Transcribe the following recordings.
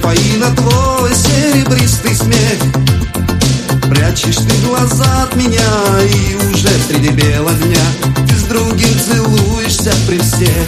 Фаина, твой серебристый смех. Прячешь ты глаза от меня, и уже среди бела дня ты с другим целуешься при всех.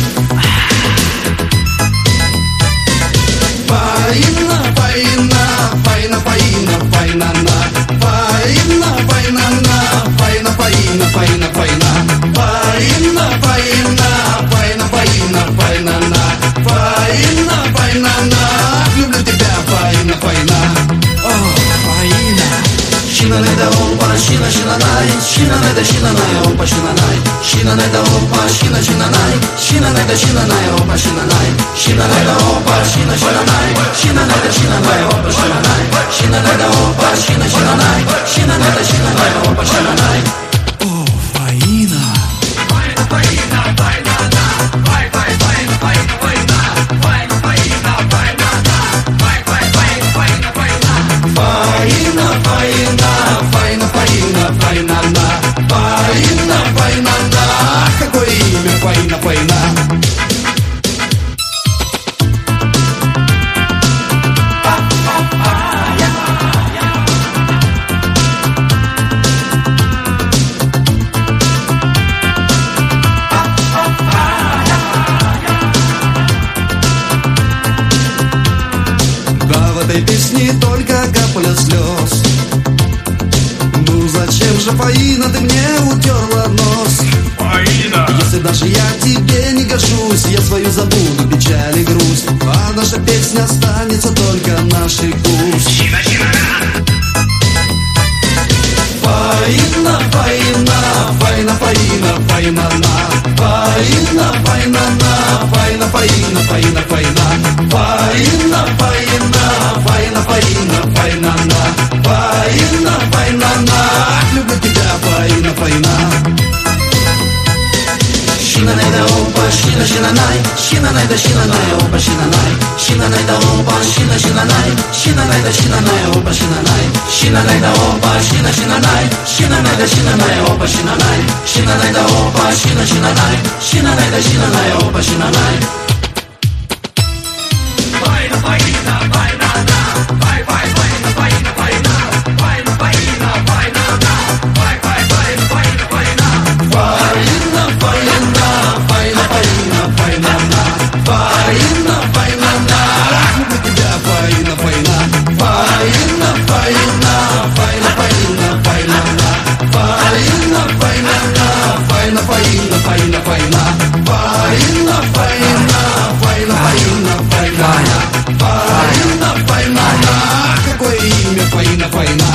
Фаина, Фаина, Фаина, Фаина, Фаина, на. Фаина, Фаина, на. Фаина, Фаина, Фаина, Фаина. Фаина, Фаина, Фаина, Фаина, Фаина, на. Фаина, Фаина, на. Люблю тебя, Фаина, Фаина. О, Фаина. Шина не да опа, шина, шина най. Шина не да шина най, опа, шина най. Шина не да опа, шина, шина най. Шина не да шина най, опа, шина най. Шина не да опа, шина, шина най. Шина не да шина най, опа, шина най. Шина не да опа, шина, шина най. Шина не да шина най, опа, шина най. О, Фаина. Фаина, Фаина, Фаина, да. Фай, фай, Фаина, Фаина, Фаина. Фаина, Фаина, Фаина, да. Фай, фай, Фаина, Фаина, Фаина. Фаина, Фаина, Фаина, Фаина, Фаина, на. Фаина, Фаина, да. Какое имя, Фаина, Фаина. В этой песне только капля слез. Ну зачем же, Фаина, ты мне утерла нос? Фаина! Если даже я тебе не гожусь, я свою забуду печаль и грусть, а наша песня останется только нашей вкус. Фаина, Фаина, Фаина, Фаина, Фаина, на. Фаина, Фаина, на. Фаина, Фаина, Фаина, Фаина. Фаина, Фаина, Фаина, Фаина, Фаина, на. Фаина, Фаина, на. Люблю тебя, Фаина, Фаина. Шина не да опа, шина, шина най. Шина не да шина най, опа, шина най. Шина не да опа, шина, шина най. Шина не да шина най, опа, шина най. Шина не да опа, шина, шина най. Шина не да шина най, опа, шина най. Шина не да опа, шина, шина най. Шина не да шина най, опа, шина най. Фаина, Фаина, Фаина, да. Фай, фай, Фаина, Фаина, Фаина. Фаина, Фаина, Фаина, да. Фай, фай, Фаина, Фаина, Фаина. Фаина, Фаина, Фаина, Фаина, Фаина, да. Фаина, Фаина, да. Люблю тебя, Фаина, Фаина. Фаина, Фаина, Фаина, Фаина, Фаина, да. Фаина, Фаина, да. Фаина, Фаина, Фаина, Фаина. Фаина, Фаина, Фаина, Фаина, Фаина. Фаина, Фаина, да. Какое имя, Фаина, Фаина.